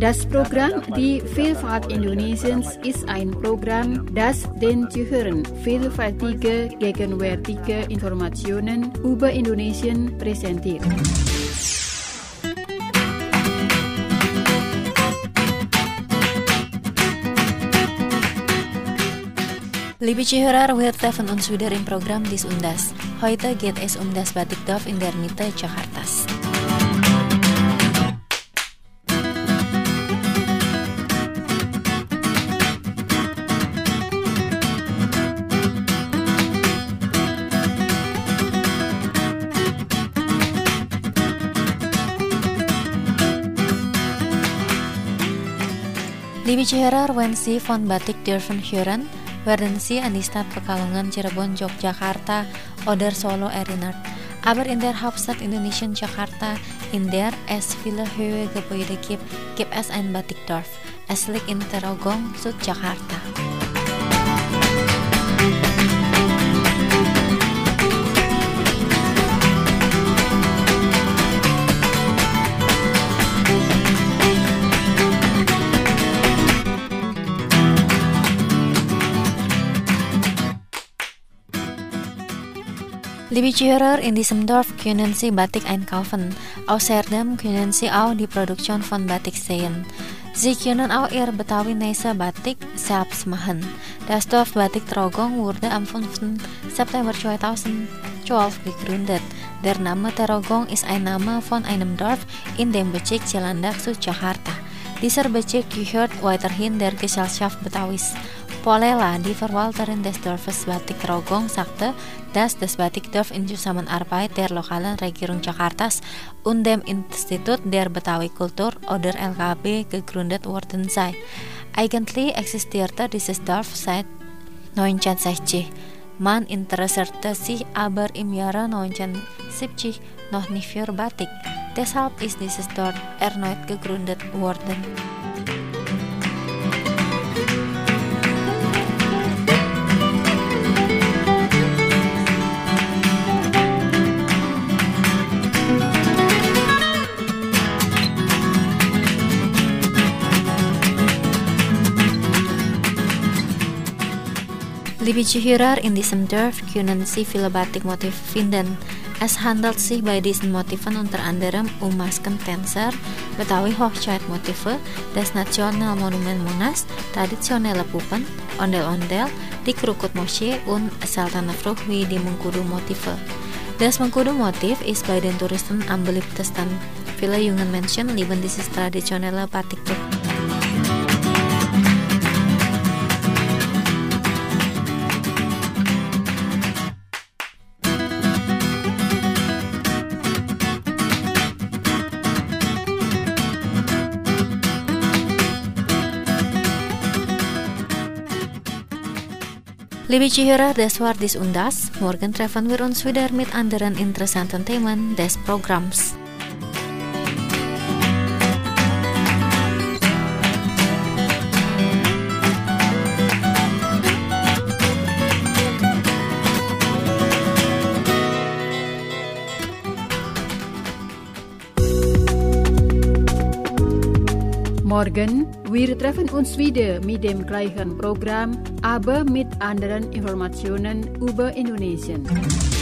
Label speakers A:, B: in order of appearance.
A: Das Programm Die Vielfalt Indonesiens ist ein Programm, das den Zuhörern vielfältige, gegenwärtige Informationen über Indonesien präsentiert.
B: Liebe Zuhörer, wir treffen uns wieder im Programm Dies und Das. Heute geht es das Batikdorf in der Mitte Jakartas. Liebe Zuhörer, wenn Sie von Batikdorfen hören, werden Sie an die Stadt Pekalongan, Cirebon, Yogyakarta oder Solo erinnert. Aber in der Hauptstadt Indonesien Jakarta, in der es viele hohe Gebäude gibt es ein Batikdorf. Es liegt in Terogong, Südjakarta. Liebe Zuhörer, in diesem Dorf können Sie Batik einkaufen. Außerdem können Sie auch die Produktion von Batik sehen. Sie können auch Ihr Betawi-Nese Batik selbst machen. Das Dorf Batik Terogong wurde am 5. September 2012 gegründet. Der Name Terogong ist ein Name von einem Dorf in dem Bezirk Cilandak, Südjakarta. Dieser Bezirk gehört weiterhin der Gesellschaft Betawis. Polela, die Verwalterin des Dorfes Batik Terogong, sagte, dass das Batikdorf in Zusammenarbeit der lokalen Regierung Jakartas und dem Institut der Betawi Kultur oder LKB gegründet worden sei. Eigentlich existierte dieses Dorf seit 1960. Man interessierte sich aber im Jahre 1970 noch nicht für Batik. Deshalb ist dieses Dorf erneut gegründet worden. Liebe Zuhörer, in diesem Dorf können Sie viele Batikmotive finden. Es handelt sich bei diesen Motiven unter anderem um Maskentänzer, Betawi Hochzeitmotive, das Nationalmonument Monas, traditionelle Puppen, Ondel-Ondel, die Krukut-Moschee und seltene Frucht wie die Mengkudu-Motive. Das Mengkudu-Motiv ist bei den Touristen am beliebtesten. Viele junge Menschen lieben dieses traditionelle Batiktuch. Liebe Zuhörer, das war Dies und Das. Morgen treffen wir uns wieder mit anderen interessanten Themen des Programms.
A: Morgen, wir treffen uns wieder mit dem gleichen Programm, aber mit anderen Informationen über Indonesien.